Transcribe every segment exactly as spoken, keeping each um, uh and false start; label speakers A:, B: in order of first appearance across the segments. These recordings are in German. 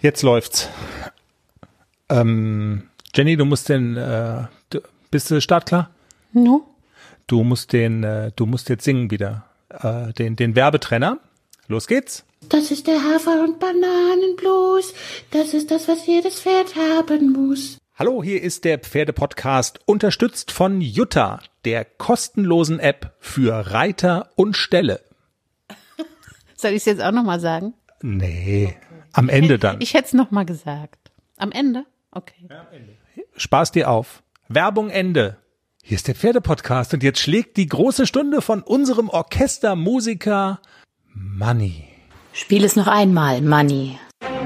A: Jetzt läuft's. Ähm, Jenny, du musst den, äh, du, bist du startklar?
B: No.
A: Du musst den, äh, du musst jetzt singen wieder, äh, den, den Werbetrenner. Los geht's.
B: Das ist der Hafer- und Bananenblues. Das ist das, was jedes Pferd haben muss.
A: Hallo, hier ist der Pferdepodcast, unterstützt von Jutta, der kostenlosen App für Reiter und Ställe.
B: Soll ich es jetzt auch nochmal sagen?
A: Nee, okay. Am Ende dann.
B: Ich hätte es nochmal gesagt. Am Ende? Okay.
A: Ja, am Ende. Spaß dir auf. Werbung Ende. Hier ist der Pferdepodcast und jetzt schlägt die große Stunde von unserem Orchestermusiker Manni.
C: Spiel es noch einmal, Manni.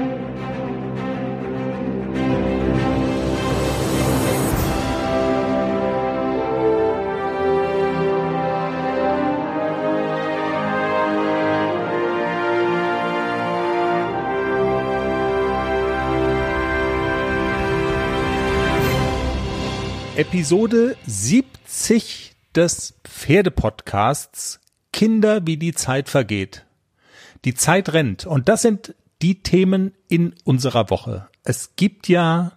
A: Episode siebzig des Pferdepodcasts Kinder, wie die Zeit vergeht. Die Zeit rennt und das sind die Themen in unserer Woche. Es gibt ja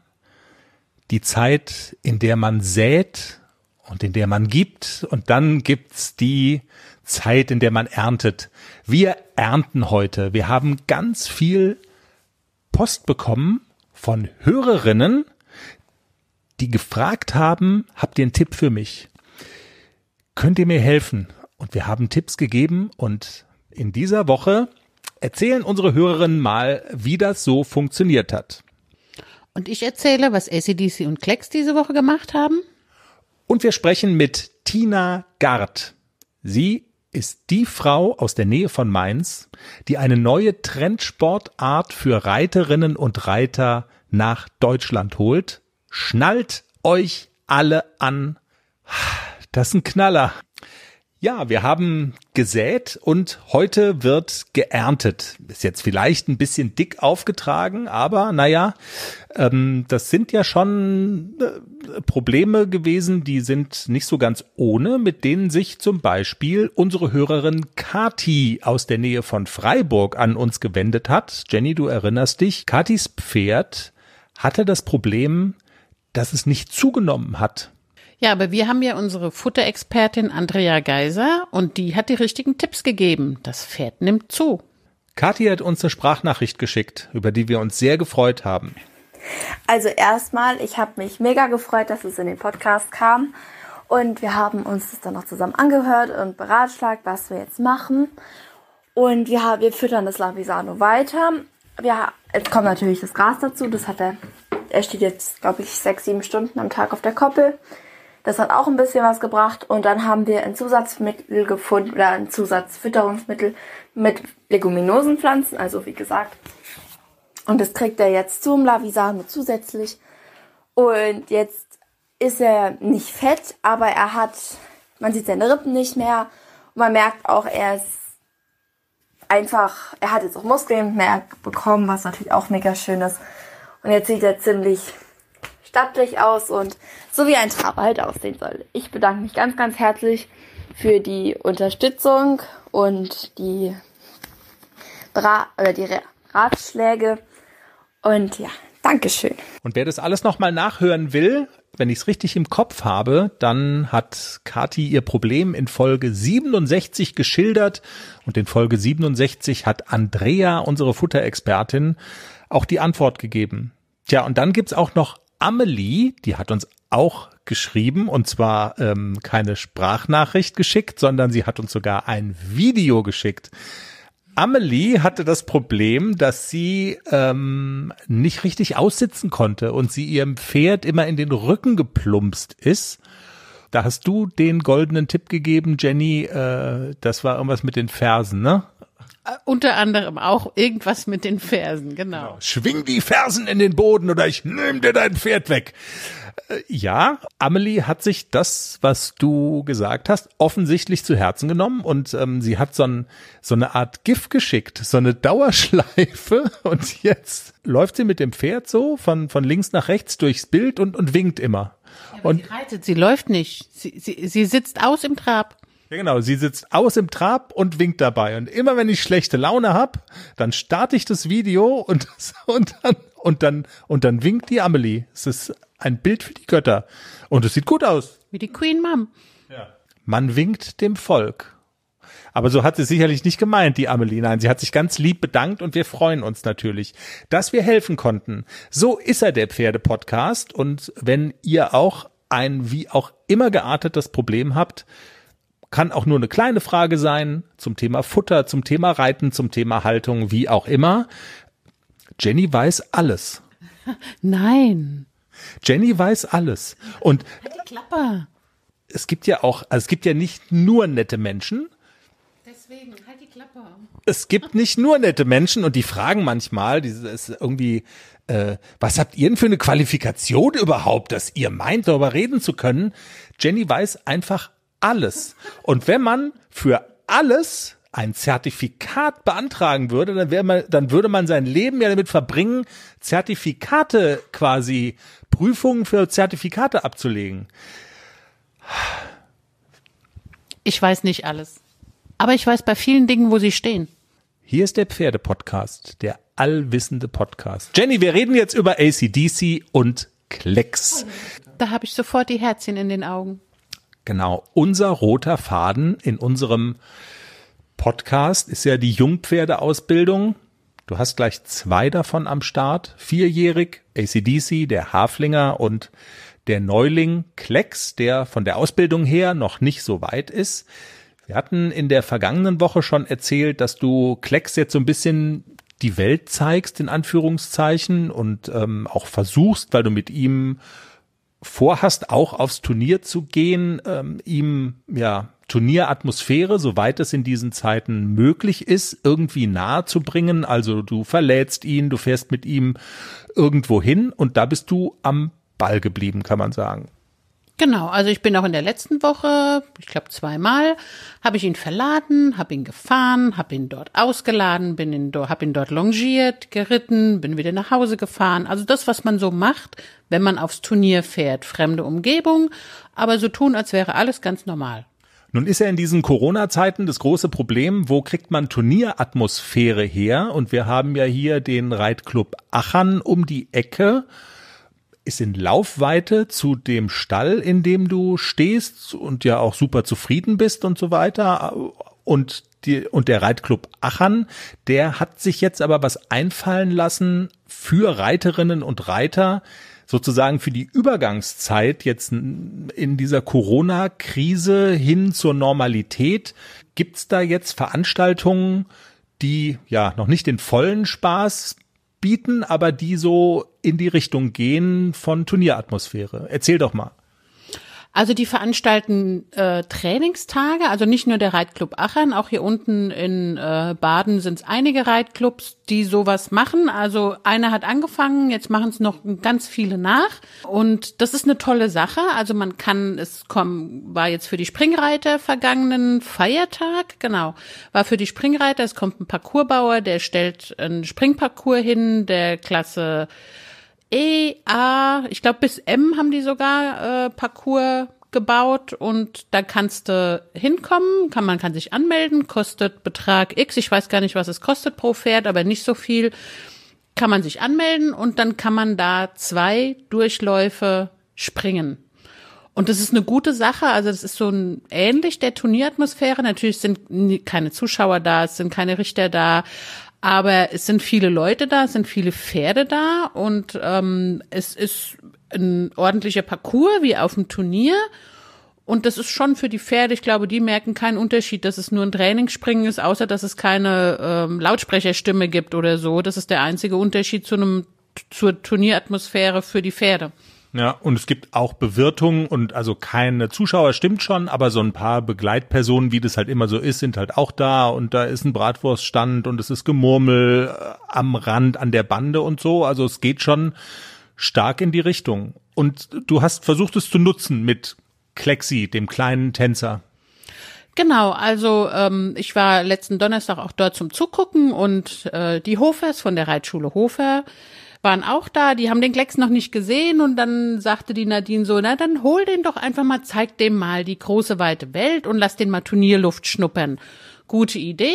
A: die Zeit, in der man sät und in der man gibt und dann gibt's die Zeit, in der man erntet. Wir ernten heute. Wir haben ganz viel Post bekommen von Hörerinnen, die gefragt haben, habt ihr einen Tipp für mich? Könnt ihr mir helfen? Und wir haben Tipps gegeben und in dieser Woche erzählen unsere Hörerinnen mal, wie das so funktioniert hat.
B: Und ich erzähle, was A C D C und Klecks diese Woche gemacht haben.
A: Und wir sprechen mit Tina Gard. Sie ist die Frau aus der Nähe von Mainz, die eine neue Trendsportart für Reiterinnen und Reiter nach Deutschland holt. Schnallt euch alle an. Das ist ein Knaller. Ja, wir haben gesät und heute wird geerntet. Ist jetzt vielleicht ein bisschen dick aufgetragen, aber naja, ähm, das sind ja schon äh, Probleme gewesen, die sind nicht so ganz ohne, mit denen sich zum Beispiel unsere Hörerin Kathi aus der Nähe von Freiburg an uns gewendet hat. Jenny, du erinnerst dich, Kathis Pferd hatte das Problem, dass es nicht zugenommen hat.
B: Ja, aber wir haben ja unsere Futterexpertin Andrea Geiser und die hat die richtigen Tipps gegeben. Das Pferd nimmt zu.
A: Kathi hat uns eine Sprachnachricht geschickt, über die wir uns sehr gefreut haben.
D: Also erstmal, ich habe mich mega gefreut, dass es in den Podcast kam und wir haben uns das dann noch zusammen angehört und beratschlagt, was wir jetzt machen. Und wir, haben, wir füttern das Lavisano weiter. Wir, jetzt kommt natürlich das Gras dazu, das hat er, er steht jetzt, glaube ich, sechs, sieben Stunden am Tag auf der Koppel. Das hat auch ein bisschen was gebracht und dann haben wir ein Zusatzmittel gefunden oder ein Zusatzfütterungsmittel mit Leguminosenpflanzen, also wie gesagt. Und das kriegt er jetzt zum Lavisano zusätzlich. Und jetzt ist er nicht fett, aber er hat, man sieht seine Rippen nicht mehr und man merkt auch, er ist einfach, er hat jetzt auch Muskeln mehr bekommen, was natürlich auch mega schön ist. Und jetzt sieht er ziemlich stattlich aus und so wie ein Traber halt aussehen soll. Ich bedanke mich ganz, ganz herzlich für die Unterstützung und die, Bra- oder die Ratschläge. Und ja, Dankeschön.
A: Und wer das alles nochmal nachhören will, wenn ich es richtig im Kopf habe, dann hat Kathi ihr Problem in Folge siebenundsechzig geschildert und in Folge siebenundsechzig hat Andrea, unsere Futterexpertin, auch die Antwort gegeben. Tja, und dann gibt's auch noch Amelie, die hat uns auch geschrieben und zwar ähm, keine Sprachnachricht geschickt, sondern sie hat uns sogar ein Video geschickt. Amelie hatte das Problem, dass sie ähm, nicht richtig aussitzen konnte und sie ihrem Pferd immer in den Rücken geplumpst ist. Da hast du den goldenen Tipp gegeben, Jenny, äh, das war irgendwas mit den Fersen, ne?
B: Äh, unter anderem auch irgendwas mit den Fersen, genau.
A: genau. Schwing die Fersen in den Boden oder ich nehme dir dein Pferd weg. Äh, ja, Amelie hat sich das, was du gesagt hast, offensichtlich zu Herzen genommen und ähm, sie hat so, ein, so eine Art GIF geschickt, so eine Dauerschleife und jetzt läuft sie mit dem Pferd so von, von links nach rechts durchs Bild und, und winkt immer.
B: Ja, aber und sie reitet, sie läuft nicht. Sie, sie, sie sitzt aus im Trab.
A: Ja, genau. Sie sitzt aus im Trab und winkt dabei. Und immer wenn ich schlechte Laune hab, dann starte ich das Video und, und dann, und dann, und dann winkt die Amelie. Es ist ein Bild für die Götter. Und es sieht gut aus.
B: Wie die Queen Mom.
A: Ja. Man winkt dem Volk. Aber so hat sie sicherlich nicht gemeint, die Amelie. Nein, sie hat sich ganz lieb bedankt und wir freuen uns natürlich, dass wir helfen konnten. So ist er, der Pferde-Podcast. Und wenn ihr auch ein wie auch immer geartetes Problem habt, kann auch nur eine kleine Frage sein zum Thema Futter, zum Thema Reiten, zum Thema Haltung, wie auch immer. Jenny weiß alles.
B: Nein.
A: Jenny weiß alles. Und
B: Halt die Klappe.
A: es gibt ja auch, also es gibt ja nicht nur nette Menschen.
B: Deswegen, halt die Klappe.
A: Es gibt nicht nur nette Menschen und die fragen manchmal, das ist irgendwie, äh, was habt ihr denn für eine Qualifikation überhaupt, dass ihr meint, darüber reden zu können? Jenny weiß einfach alles. Und wenn man für alles ein Zertifikat beantragen würde, dann wäre man, dann würde man sein Leben ja damit verbringen, Zertifikate quasi, Prüfungen für Zertifikate abzulegen.
B: Ich weiß nicht alles. Aber ich weiß bei vielen Dingen, wo sie stehen.
A: Hier ist der Pferde-Podcast, der allwissende Podcast. Jenny, wir reden jetzt über A C D C und Klecks.
B: Da habe ich sofort die Herzchen in den Augen.
A: Genau, unser roter Faden in unserem Podcast ist ja die Jungpferdeausbildung. Du hast gleich zwei davon am Start. Vierjährig A C D C, der Haflinger, und der Neuling Klecks, der von der Ausbildung her noch nicht so weit ist. Wir hatten in der vergangenen Woche schon erzählt, dass du Klecks jetzt so ein bisschen die Welt zeigst, in Anführungszeichen, und ähm, auch versuchst, weil du mit ihm vorhast, auch aufs Turnier zu gehen, ähm, ihm ja Turnieratmosphäre, soweit es in diesen Zeiten möglich ist, irgendwie nahe zu bringen. Also du verlädst ihn, du fährst mit ihm irgendwo hin und da bist du am Ball geblieben, kann man sagen.
B: Genau, also ich bin auch in der letzten Woche, ich glaube zweimal, habe ich ihn verladen, habe ihn gefahren, habe ihn dort ausgeladen, bin in, habe ihn dort longiert, geritten, bin wieder nach Hause gefahren. Also das, was man so macht, wenn man aufs Turnier fährt. Fremde Umgebung, aber so tun, als wäre alles ganz normal.
A: Nun ist ja in diesen Corona-Zeiten das große Problem, wo kriegt man Turnieratmosphäre her? Und wir haben ja hier den Reitclub Achern um die Ecke. Ist in Laufweite zu dem Stall, in dem du stehst und ja auch super zufrieden bist und so weiter. Und die, und der Reitclub Achern, der hat sich jetzt aber was einfallen lassen für Reiterinnen und Reiter, sozusagen für die Übergangszeit jetzt in dieser Corona-Krise hin zur Normalität. Gibt's da jetzt Veranstaltungen, die ja noch nicht den vollen Spaß bieten, aber die so in die Richtung gehen von Turnieratmosphäre? Erzähl doch mal.
B: Also die veranstalten äh, Trainingstage, also nicht nur der Reitclub Achern, auch hier unten in äh, Baden sind es einige Reitclubs, die sowas machen. Also einer hat angefangen, jetzt machen es noch ganz viele nach und das ist eine tolle Sache. Also man kann, es kommt, war jetzt für die Springreiter vergangenen Feiertag, genau, war für die Springreiter, es kommt ein Parcoursbauer, der stellt einen Springparcours hin, der Klasse E, A, ich glaube bis M haben die sogar äh, Parcours gebaut und da kannst du hinkommen, kann man kann sich anmelden, kostet Betrag X, ich weiß gar nicht, was es kostet pro Pferd, aber nicht so viel, kann man sich anmelden und dann kann man da zwei Durchläufe springen. Und das ist eine gute Sache, also das ist so ein ähnlich der Turnieratmosphäre, natürlich sind keine Zuschauer da, es sind keine Richter da, aber es sind viele Leute da, es sind viele Pferde da und ähm, es ist ein ordentlicher Parcours wie auf dem Turnier und das ist schon für die Pferde, ich glaube, die merken keinen Unterschied, dass es nur ein Trainingsspringen ist, außer dass es keine ähm, Lautsprecherstimme gibt oder so. Das ist der einzige Unterschied zu einem zur Turnieratmosphäre für die Pferde.
A: Ja, und es gibt auch Bewirtungen und also keine Zuschauer, stimmt schon, aber so ein paar Begleitpersonen, wie das halt immer so ist, sind halt auch da und da ist ein Bratwurststand und es ist Gemurmel am Rand, an der Bande und so. Also es geht schon stark in die Richtung. Und du hast versucht, es zu nutzen mit Klecksi, dem kleinen Tänzer.
B: Genau, also ähm, ich war letzten Donnerstag auch dort zum Zugucken und äh, die Hofers von der Reitschule Hofer waren auch da, die haben den Klecks noch nicht gesehen und dann sagte die Nadine so, na dann hol den doch einfach mal, zeig dem mal die große weite Welt und lass den mal Turnierluft schnuppern. Gute Idee.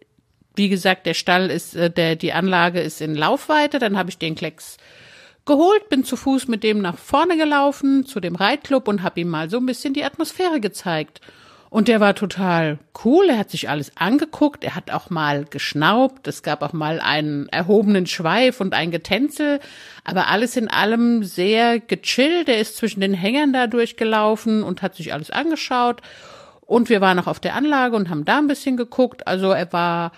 B: Wie gesagt, der Stall ist, äh, der die Anlage ist in Laufweite, dann habe ich den Klecks geholt, bin zu Fuß mit dem nach vorne gelaufen zu dem Reitclub und habe ihm mal so ein bisschen die Atmosphäre gezeigt. Und der war total cool, er hat sich alles angeguckt, er hat auch mal geschnaubt, es gab auch mal einen erhobenen Schweif und ein Getänzel, aber alles in allem sehr gechillt, er ist zwischen den Hängern da durchgelaufen und hat sich alles angeschaut und wir waren auch auf der Anlage und haben da ein bisschen geguckt, also er war,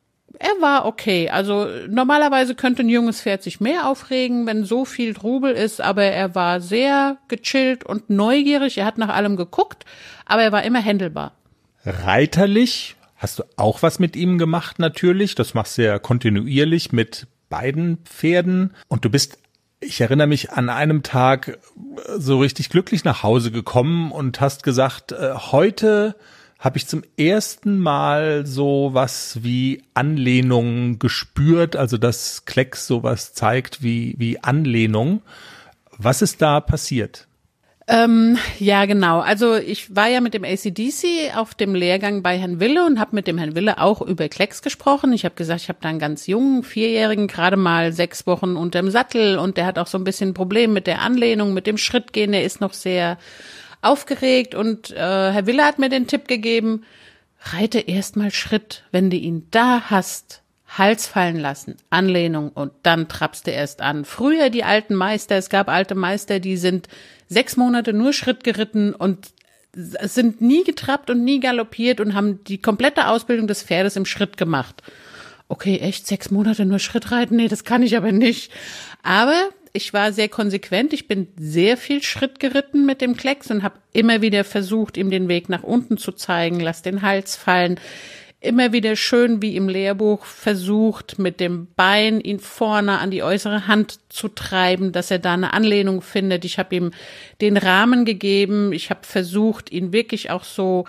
B: er war okay, also normalerweise könnte ein junges Pferd sich mehr aufregen, wenn so viel Trubel ist, aber er war sehr gechillt und neugierig, er hat nach allem geguckt, aber er war immer händelbar.
A: Reiterlich hast du auch was mit ihm gemacht natürlich. Das machst du ja kontinuierlich mit beiden Pferden. Und du bist, ich erinnere mich, an einem Tag so richtig glücklich nach Hause gekommen und hast gesagt, äh, heute habe ich zum ersten Mal so was wie Anlehnung gespürt. Also dass Klecks sowas zeigt wie, wie Anlehnung. Was ist da passiert?
B: Ähm, ja, genau. Also ich war ja mit dem A C D C auf dem Lehrgang bei Herrn Wille und habe mit dem Herrn Wille auch über Klecks gesprochen. Ich habe gesagt, ich habe da einen ganz jungen, vierjährigen, gerade mal sechs Wochen unterm Sattel und der hat auch so ein bisschen ein Problem mit der Anlehnung, mit dem Schrittgehen. Der ist noch sehr aufgeregt und äh, Herr Wille hat mir den Tipp gegeben, reite erst mal Schritt, wenn du ihn da hast. Hals fallen lassen, Anlehnung und dann trappst du erst an. Früher die alten Meister, es gab alte Meister, die sind sechs Monate nur Schritt geritten und sind nie getrappt und nie galoppiert und haben die komplette Ausbildung des Pferdes im Schritt gemacht. Okay, echt, sechs Monate nur Schritt reiten? Nee, das kann ich aber nicht. Aber ich war sehr konsequent, ich bin sehr viel Schritt geritten mit dem Klecks und habe immer wieder versucht, ihm den Weg nach unten zu zeigen, lass den Hals fallen. Immer wieder schön wie im Lehrbuch versucht, mit dem Bein ihn vorne an die äußere Hand zu treiben, dass er da eine Anlehnung findet. Ich habe ihm den Rahmen gegeben. Ich habe versucht, ihn wirklich auch so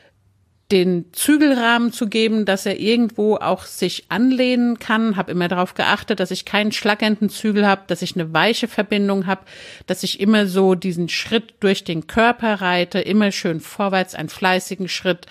B: den Zügelrahmen zu geben, dass er irgendwo auch sich anlehnen kann. Habe immer darauf geachtet, dass ich keinen schlackernden Zügel habe, dass ich eine weiche Verbindung habe, dass ich immer so diesen Schritt durch den Körper reite, immer schön vorwärts, einen fleißigen Schritt.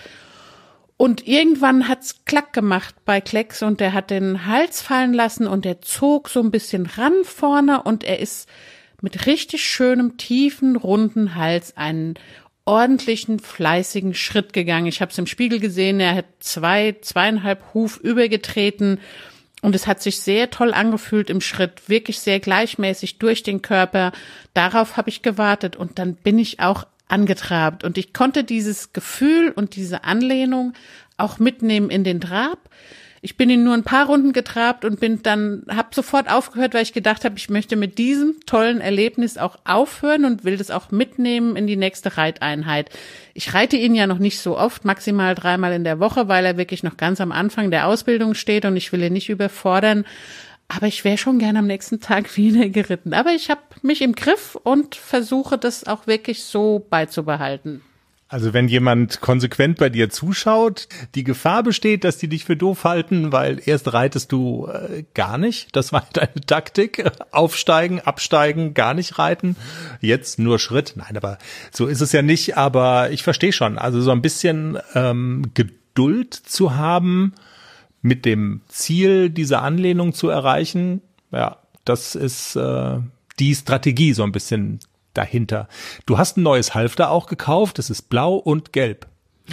B: Und irgendwann hat's klack gemacht bei Klecks und der hat den Hals fallen lassen und der zog so ein bisschen ran vorne und er ist mit richtig schönem, tiefen, runden Hals einen ordentlichen, fleißigen Schritt gegangen. Ich habe es im Spiegel gesehen, er hat zwei, zweieinhalb Huf übergetreten und es hat sich sehr toll angefühlt im Schritt, wirklich sehr gleichmäßig durch den Körper. Darauf habe ich gewartet und dann bin ich auch angetrabt und ich konnte dieses Gefühl und diese Anlehnung auch mitnehmen in den Trab. Ich bin ihn nur ein paar Runden getrabt und bin dann, habe sofort aufgehört, weil ich gedacht habe, ich möchte mit diesem tollen Erlebnis auch aufhören und will das auch mitnehmen in die nächste Reiteinheit. Ich reite ihn ja noch nicht so oft, maximal dreimal in der Woche, weil er wirklich noch ganz am Anfang der Ausbildung steht und ich will ihn nicht überfordern. Aber ich wäre schon gerne am nächsten Tag wieder geritten. Aber ich habe mich im Griff und versuche das auch wirklich so beizubehalten.
A: Also wenn jemand konsequent bei dir zuschaut, die Gefahr besteht, dass die dich für doof halten, weil erst reitest du äh, gar nicht. Das war deine Taktik. Aufsteigen, absteigen, gar nicht reiten. Jetzt nur Schritt. Nein, aber so ist es ja nicht. Aber ich verstehe schon. Also so ein bisschen ähm, Geduld zu haben, mit dem Ziel, diese Anlehnung zu erreichen, ja, das ist äh, die Strategie so ein bisschen dahinter. Du hast ein neues Halfter auch gekauft, das ist blau und gelb.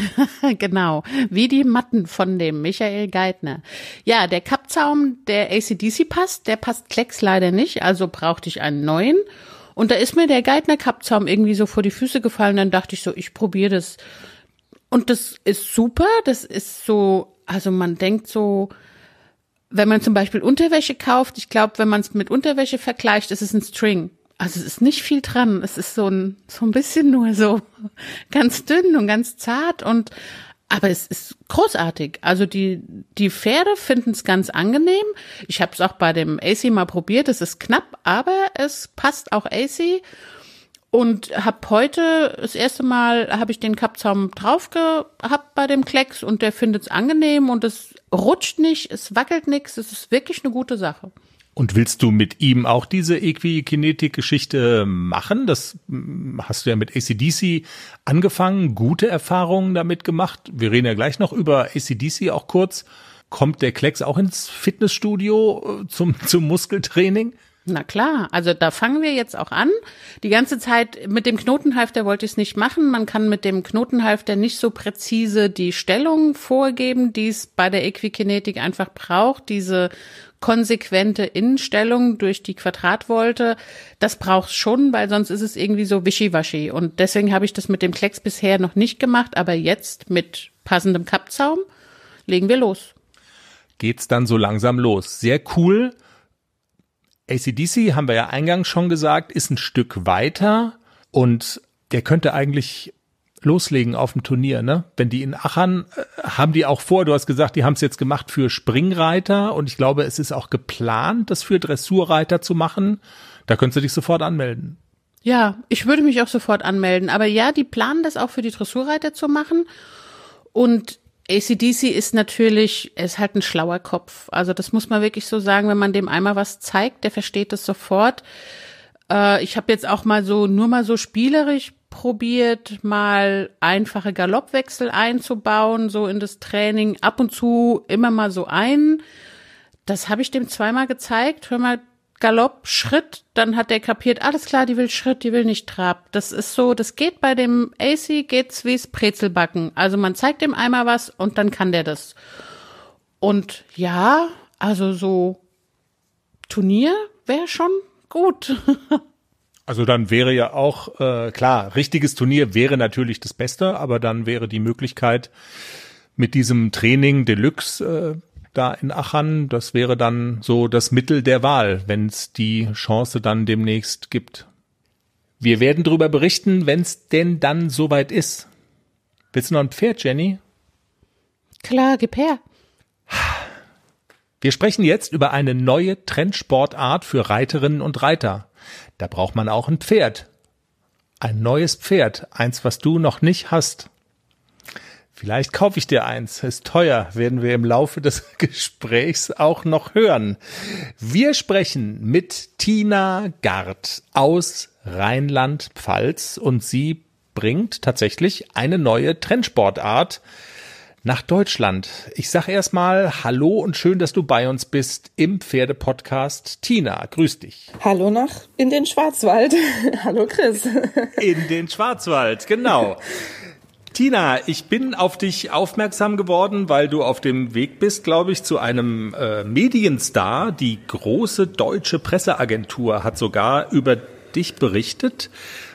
B: Genau, wie die Matten von dem Michael Geithner. Ja, der Kappzaum, der A C D C passt, der passt Klecks leider nicht, also brauchte ich einen neuen. Und da ist mir der Geithner Kappzaum irgendwie so vor die Füße gefallen, dann dachte ich so, ich probiere das. Und das ist super, das ist so, also man denkt so, wenn man zum Beispiel Unterwäsche kauft, ich glaube, wenn man es mit Unterwäsche vergleicht, ist es ein String. Also es ist nicht viel dran, es ist so ein so ein bisschen nur so ganz dünn und ganz zart und aber es ist großartig. Also die die Pferde finden es ganz angenehm. Ich habe es auch bei dem A C mal probiert, es ist knapp, aber es passt auch A C. Und hab heute das erste Mal habe ich den Kappzaum drauf gehabt bei dem Klecks und der findet es angenehm und es rutscht nicht, es wackelt nichts, es ist wirklich eine gute Sache.
A: Und willst du mit ihm auch diese Equikinetik-Geschichte machen? Das hast du ja mit A C D C angefangen, gute Erfahrungen damit gemacht. Wir reden ja gleich noch über A C D C auch kurz. Kommt der Klecks auch ins Fitnessstudio zum, zum Muskeltraining?
B: Na klar, also da fangen wir jetzt auch an. Die ganze Zeit mit dem Knotenhalfter wollte ich es nicht machen. Man kann mit dem Knotenhalfter nicht so präzise die Stellung vorgeben, die es bei der Equikinetik einfach braucht. Diese konsequente Innenstellung durch die Quadratvolte, das braucht's schon, weil sonst ist es irgendwie so wischiwaschi. Und deswegen habe ich das mit dem Klecks bisher noch nicht gemacht, aber jetzt mit passendem Kappzaum legen wir los.
A: Geht's dann so langsam los. Sehr cool. A C D C, haben wir ja eingangs schon gesagt, ist ein Stück weiter und der könnte eigentlich loslegen auf dem Turnier, ne? Wenn die in Achern, äh, haben die auch vor, du hast gesagt, die haben es jetzt gemacht für Springreiter und ich glaube, es ist auch geplant, das für Dressurreiter zu machen. Da könntest du dich sofort anmelden.
B: Ja, ich würde mich auch sofort anmelden, aber ja, die planen das auch für die Dressurreiter zu machen und A C D C ist natürlich, er ist halt ein schlauer Kopf. Also das muss man wirklich so sagen, wenn man dem einmal was zeigt, der versteht das sofort. Äh, ich habe jetzt auch mal so, nur mal so spielerisch probiert, mal einfache Galoppwechsel einzubauen, so in das Training, ab und zu immer mal so ein. Das habe ich dem zweimal gezeigt. Hör mal, Galopp, Schritt, dann hat der kapiert, alles klar, die will Schritt, die will nicht Trab. Das ist so, das geht bei dem A C, geht's wie's Brezelbacken. Also man zeigt dem einmal was und dann kann der das. Und ja, also so Turnier wäre schon gut.
A: Also dann wäre ja auch, äh, klar, richtiges Turnier wäre natürlich das Beste, aber dann wäre die Möglichkeit mit diesem Training Deluxe äh, da in Achern, das wäre dann so das Mittel der Wahl, wenn es die Chance dann demnächst gibt. Wir werden darüber berichten, wenn es denn dann soweit ist. Willst du noch ein Pferd, Jenny?
B: Klar, gib her.
A: Wir sprechen jetzt über eine neue Trendsportart für Reiterinnen und Reiter. Da braucht man auch ein Pferd. Ein neues Pferd, eins, was du noch nicht hast. Vielleicht kaufe ich dir eins. Ist teuer, werden wir im Laufe des Gesprächs auch noch hören. Wir sprechen mit Tina Gart aus Rheinland-Pfalz und sie bringt tatsächlich eine neue Trendsportart nach Deutschland. Ich sage erstmal Hallo und schön, dass du bei uns bist im Pferdepodcast. Tina, grüß dich.
E: Hallo nach in den Schwarzwald. Hallo Chris.
A: In den Schwarzwald, genau. Tina, ich bin auf dich aufmerksam geworden, weil du auf dem Weg bist, glaube ich, zu einem äh, Medienstar. Die große deutsche Presseagentur hat sogar über dich berichtet,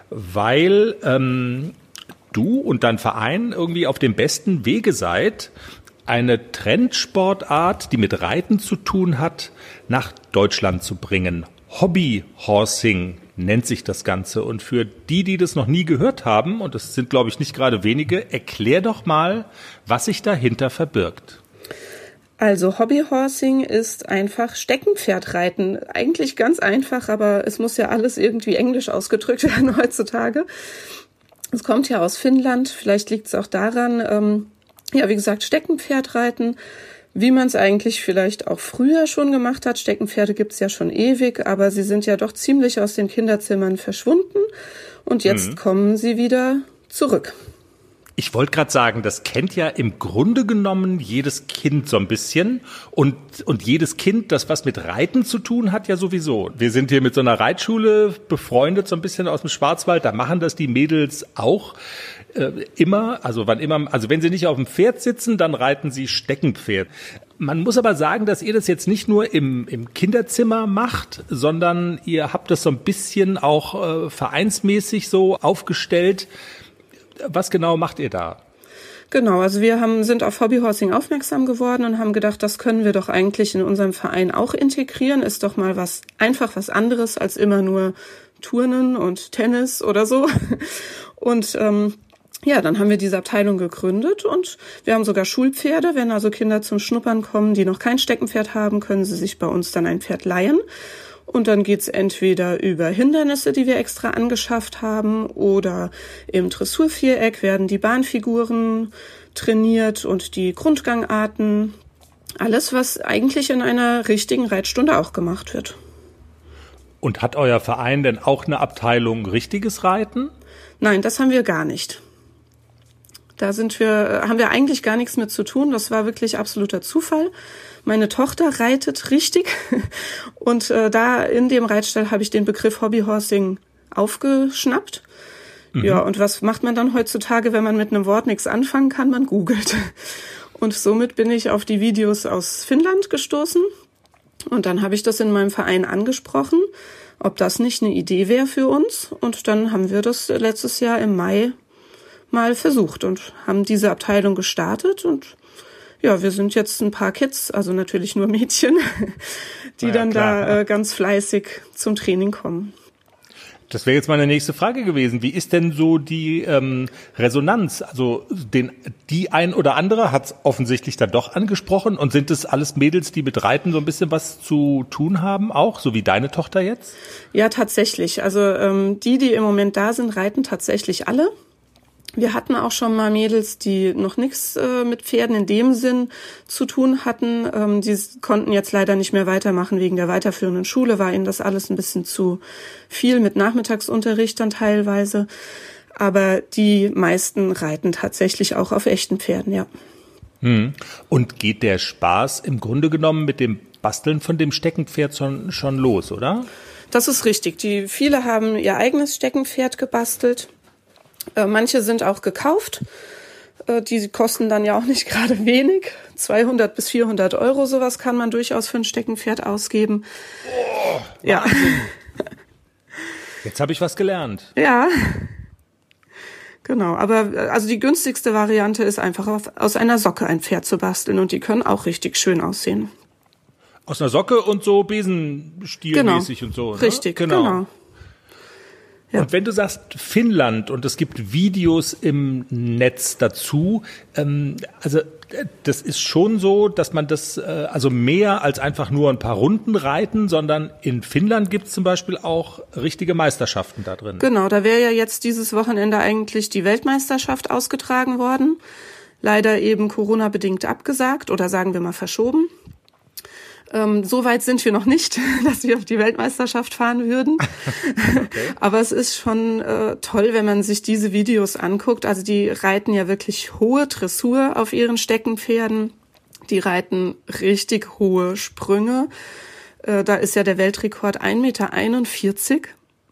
A: weil ähm, du und dein Verein irgendwie auf dem besten Wege seid, eine Trendsportart, die mit Reiten zu tun hat, nach Deutschland zu bringen. Hobbyhorsing nennt sich das Ganze. Und für die, die das noch nie gehört haben, und das sind, glaube ich, nicht gerade wenige, erklär doch mal, was sich dahinter verbirgt.
E: Also Hobbyhorsing ist einfach Steckenpferdreiten. Eigentlich ganz einfach, aber es muss ja alles irgendwie englisch ausgedrückt werden heutzutage. Es kommt ja aus Finnland, vielleicht liegt es auch daran, ähm, ja, wie gesagt, Steckenpferdreiten, wie man es eigentlich vielleicht auch früher schon gemacht hat. Steckenpferde gibt es ja schon ewig, aber sie sind ja doch ziemlich aus den Kinderzimmern verschwunden und jetzt mhm. kommen sie wieder zurück.
A: Ich wollte gerade sagen, das kennt ja im Grunde genommen jedes Kind so ein bisschen und und jedes Kind, das was mit Reiten zu tun hat, ja sowieso. Wir sind hier mit so einer Reitschule befreundet, so ein bisschen aus dem Schwarzwald, da machen das die Mädels auch äh, immer, also wann immer, also wenn sie nicht auf dem Pferd sitzen, dann reiten sie Steckenpferd. Man muss aber sagen, dass ihr das jetzt nicht nur im, im Kinderzimmer macht, sondern ihr habt das so ein bisschen auch äh, vereinsmäßig so aufgestellt. Was genau macht ihr da?
E: Genau, also wir haben, sind auf Hobbyhorsing aufmerksam geworden und haben gedacht, das können wir doch eigentlich in unserem Verein auch integrieren. Ist doch mal was, einfach was anderes als immer nur Turnen und Tennis oder so. Und ähm, ja, dann haben wir diese Abteilung gegründet und wir haben sogar Schulpferde. Wenn also Kinder zum Schnuppern kommen, die noch kein Steckenpferd haben, können sie sich bei uns dann ein Pferd leihen. Und dann geht's entweder über Hindernisse, die wir extra angeschafft haben, oder im Dressurviereck werden die Bahnfiguren trainiert und die Grundgangarten. Alles, was eigentlich in einer richtigen Reitstunde auch gemacht wird.
A: Und hat euer Verein denn auch eine Abteilung richtiges Reiten?
E: Nein, das haben wir gar nicht. Da sind wir, haben wir eigentlich gar nichts mit zu tun. Das war wirklich absoluter Zufall. Meine Tochter reitet richtig und äh, da in dem Reitstall habe ich den Begriff Hobbyhorsing aufgeschnappt. Mhm. Ja, und was macht man dann heutzutage, wenn man mit einem Wort nichts anfangen kann? Man googelt. Und somit bin ich auf die Videos aus Finnland gestoßen. Und dann habe ich das in meinem Verein angesprochen, ob das nicht eine Idee wäre für uns. Und dann haben wir das letztes Jahr im Mai mal versucht und haben diese Abteilung gestartet. Und ja, wir sind jetzt ein paar Kids, also natürlich nur Mädchen, die ja, dann klar, da ja. äh, ganz fleißig zum Training kommen.
A: Das wäre jetzt meine nächste Frage gewesen. Wie ist denn so die ähm, Resonanz? Also den, die ein oder andere hat es offensichtlich dann doch angesprochen. Und sind es alles Mädels, die mit Reiten so ein bisschen was zu tun haben, auch so wie deine Tochter jetzt?
E: Ja, tatsächlich. Also ähm, die, die im Moment da sind, reiten tatsächlich alle. Wir hatten auch schon mal Mädels, die noch nichts äh, mit Pferden in dem Sinn zu tun hatten. Ähm, die konnten jetzt leider nicht mehr weitermachen wegen der weiterführenden Schule. War ihnen das alles ein bisschen zu viel mit Nachmittagsunterricht dann teilweise. Aber die meisten reiten tatsächlich auch auf echten Pferden, ja.
A: Hm. Und geht der Spaß im Grunde genommen mit dem Basteln von dem Steckenpferd schon, schon los, oder?
E: Das ist richtig. Die viele haben ihr eigenes Steckenpferd gebastelt. Manche sind auch gekauft. Die kosten dann ja auch nicht gerade wenig. zweihundert bis vierhundert Euro, sowas kann man durchaus für ein Steckenpferd ausgeben.
A: Oh,
E: ja.
A: Jetzt habe ich was gelernt.
E: Ja, genau. Aber also die günstigste Variante ist einfach auf, aus einer Socke ein Pferd zu basteln. Und die können auch richtig schön aussehen.
A: Aus einer Socke und so Besenstielmäßig
E: genau.
A: und so. Ne?
E: Richtig, genau. genau.
A: Ja. Und wenn du sagst Finnland und es gibt Videos im Netz dazu, ähm, also das ist schon so, dass man das, äh, also mehr als einfach nur ein paar Runden reiten, sondern in Finnland gibt es zum Beispiel auch richtige Meisterschaften da drin.
E: Genau, da wäre ja jetzt dieses Wochenende eigentlich die Weltmeisterschaft ausgetragen worden. Leider eben Corona-bedingt abgesagt oder sagen wir mal verschoben. Ähm, so weit sind wir noch nicht, dass wir auf die Weltmeisterschaft fahren würden. Okay. Aber es ist schon äh, toll, wenn man sich diese Videos anguckt. Also die reiten ja wirklich hohe Dressur auf ihren Steckenpferden. Die reiten richtig hohe Sprünge. Äh, da ist ja der Weltrekord ein Meter einundvierzig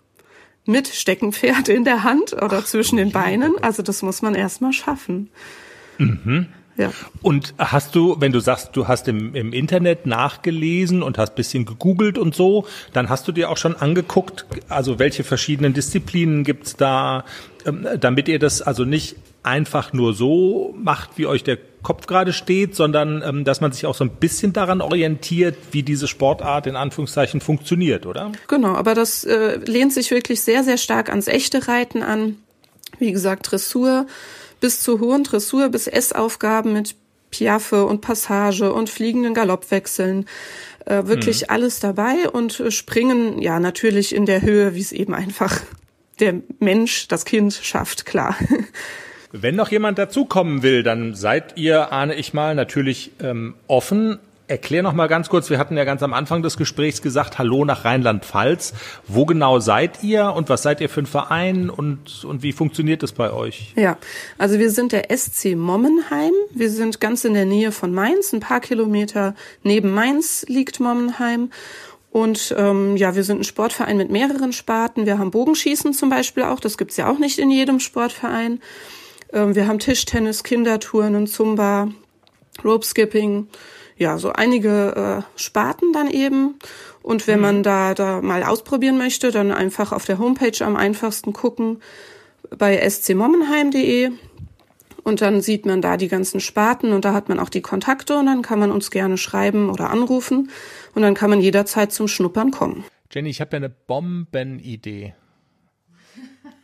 E: mit Steckenpferd in der Hand oder Ach, zwischen den Beinen. Also das muss man erstmal schaffen.
A: Mhm.
E: Ja.
A: Und hast du, wenn du sagst, du hast im, im Internet nachgelesen und hast bisschen gegoogelt und so, dann hast du dir auch schon angeguckt, also welche verschiedenen Disziplinen gibt's da, ähm, damit ihr das also nicht einfach nur so macht, wie euch der Kopf gerade steht, sondern ähm, dass man sich auch so ein bisschen daran orientiert, wie diese Sportart in Anführungszeichen funktioniert, oder?
E: Genau, aber das äh, lehnt sich wirklich sehr, sehr stark ans echte Reiten an. Wie gesagt, Dressur, bis zur hohen Dressur, bis Essaufgaben mit Piaffe und Passage und fliegenden Galoppwechseln. Äh, wirklich mhm. alles dabei und äh, springen, ja, natürlich in der Höhe, wie es eben einfach der Mensch, das Kind schafft, klar.
A: Wenn noch jemand dazukommen will, dann seid ihr, ahne ich mal, natürlich ähm, offen. Erklär noch mal ganz kurz, wir hatten ja ganz am Anfang des Gesprächs gesagt, hallo nach Rheinland-Pfalz. Wo genau seid ihr und was seid ihr für ein Verein und, und wie funktioniert das bei euch?
E: Ja, also wir sind der S C Mommenheim. Wir sind ganz in der Nähe von Mainz, ein paar Kilometer neben Mainz liegt Mommenheim. Und ähm, ja, wir sind ein Sportverein mit mehreren Sparten. Wir haben Bogenschießen zum Beispiel auch, das gibt's ja auch nicht in jedem Sportverein. Ähm, wir haben Tischtennis, Kinderturnen, Zumba, Ropeskipping. Ja, so einige äh, Sparten dann eben. Und wenn mhm. man da da mal ausprobieren möchte, dann einfach auf der Homepage am einfachsten gucken bei s c mommenheim punkt d e und dann sieht man da die ganzen Sparten und da hat man auch die Kontakte und dann kann man uns gerne schreiben oder anrufen und dann kann man jederzeit zum Schnuppern kommen.
A: Jenny, ich habe ja eine Bombenidee.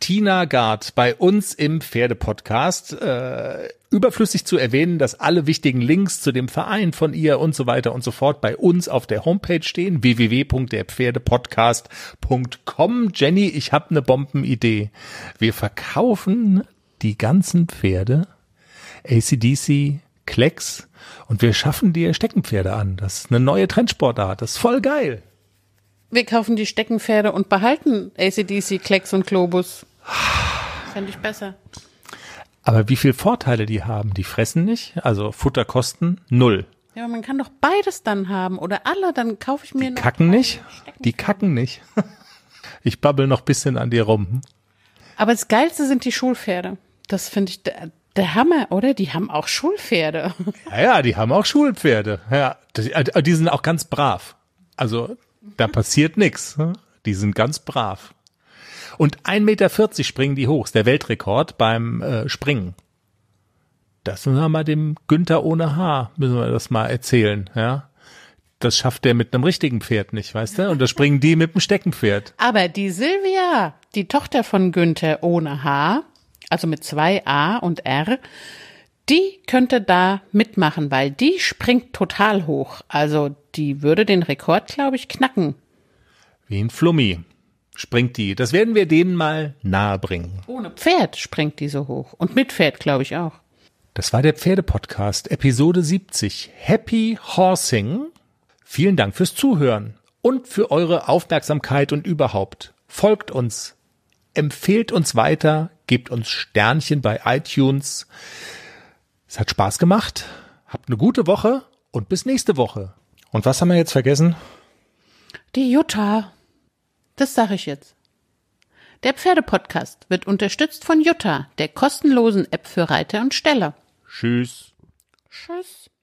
A: Tina Gard bei uns im Pferdepodcast. Äh, überflüssig zu erwähnen, dass alle wichtigen Links zu dem Verein von ihr und so weiter und so fort bei uns auf der Homepage stehen, w w w punkt der pferdepodcast punkt com. Jenny, ich habe eine Bombenidee. Wir verkaufen die ganzen Pferde, A C D C, Klecks, und wir schaffen dir Steckenpferde an. Das ist eine neue Trendsportart. Das ist voll geil.
B: Wir kaufen die Steckenpferde und behalten A C D C, Klecks und Globus. Fände ich besser.
A: Aber wie viel Vorteile die haben? Die fressen nicht, also Futterkosten null.
B: Ja, aber man kann doch beides dann haben oder alle, dann kaufe ich mir
A: Die
B: noch
A: kacken nicht? Die kacken nicht. Ich babbel noch ein bisschen an dir rum.
B: Aber das Geilste sind die Schulpferde. Das finde ich der, der Hammer, oder? Die haben auch Schulpferde.
A: Ja, ja, die haben auch Schulpferde. Ja, die, die sind auch ganz brav. Also da passiert nichts. Die sind ganz brav. Und ein Meter vierzig springen die hoch. Ist der Weltrekord beim äh, Springen. Das müssen wir mal dem Günther ohne Haar, müssen wir das mal erzählen. Ja, das schafft der mit einem richtigen Pferd nicht, weißt du? Und das springen die mit dem Steckenpferd.
B: Aber die Silvia, die Tochter von Günther ohne Haar, also mit zwei A und R, die könnte da mitmachen, weil die springt total hoch. Also die würde den Rekord, glaube ich, knacken.
A: Wie ein Flummi springt die. Das werden wir denen mal nahe bringen.
B: Ohne Pferd springt die so hoch. Und mit Pferd, glaube ich, auch.
A: Das war der Pferdepodcast, Episode siebzig. Happy Horsing. Vielen Dank fürs Zuhören und für eure Aufmerksamkeit und überhaupt. Folgt uns, empfehlt uns weiter, gebt uns Sternchen bei iTunes. Es hat Spaß gemacht. Habt eine gute Woche und bis nächste Woche. Und was haben wir jetzt vergessen?
B: Die Jutta. Das sage ich jetzt. Der Pferdepodcast wird unterstützt von Jutta, der kostenlosen App für Reiter und Steller.
A: Tschüss.
B: Tschüss.